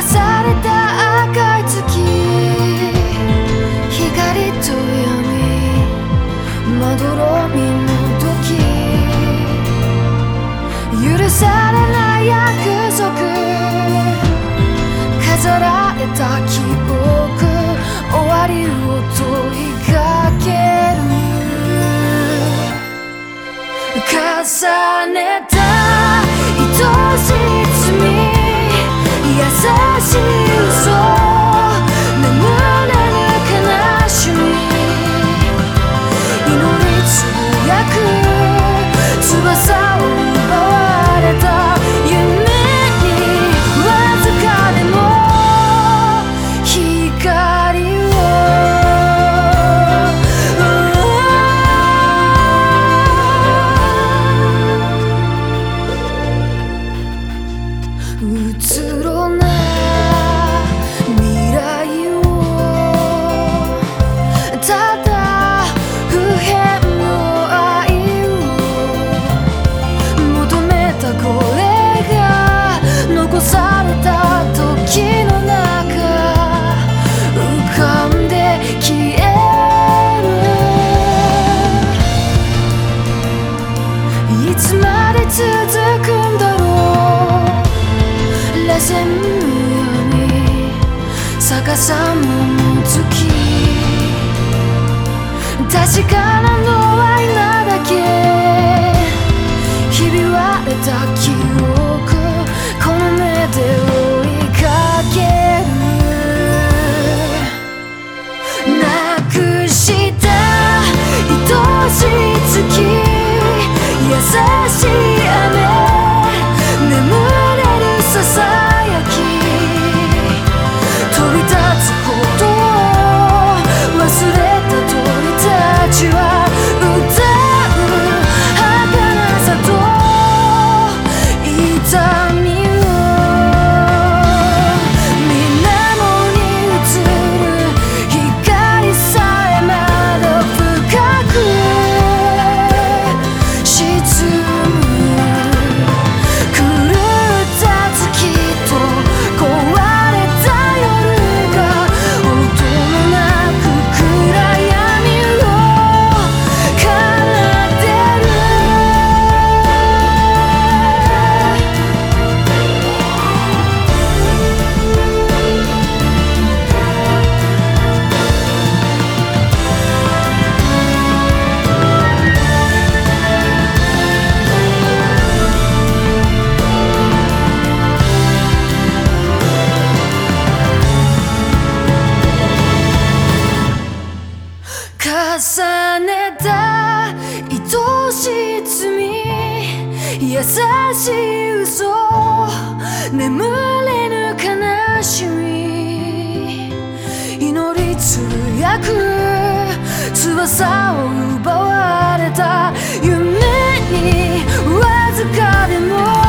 された赤い月、光と闇まどろみの時、許されない約束、飾られた記憶、終わりを問いかける。重ねた愛しい罪、優しい嘘、眠れぬ悲しみ、祈りつぶやく翼を奪われた夢に、わずかでも光をうつろな未来を、ただ不変の愛を求めた、これが残された時の中、浮かんで消える。いつまで続くんだろう、螺旋のように逆さまの月、確かなのは今だけ、ひび割れた記憶、この目で追いかける。なくした愛しい月、優しい雨、眠れるささやき、飛び立つことを忘れた鳥たちは歌う儚さと痛みを、水面に映る光さえまだ深く沈む。狂った月と壊れた夜が音もなく暗闇を奏でる。重ねた愛しい罪、優しい嘘、眠れぬ悲しみ、祈りつぶやく翼を奪われた夢に、わずかでも